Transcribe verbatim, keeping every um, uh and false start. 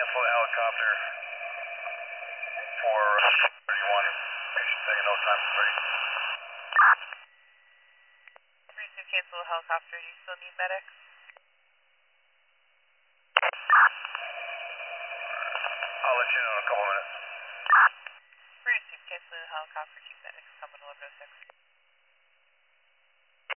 cancel the helicopter for thirty-one. Patient saying no time is ready. Please do cancel the helicopter. Do you still need medics? I'll let you know in a couple minutes. Please do cancel the helicopter. Keep medics coming eleven oh six.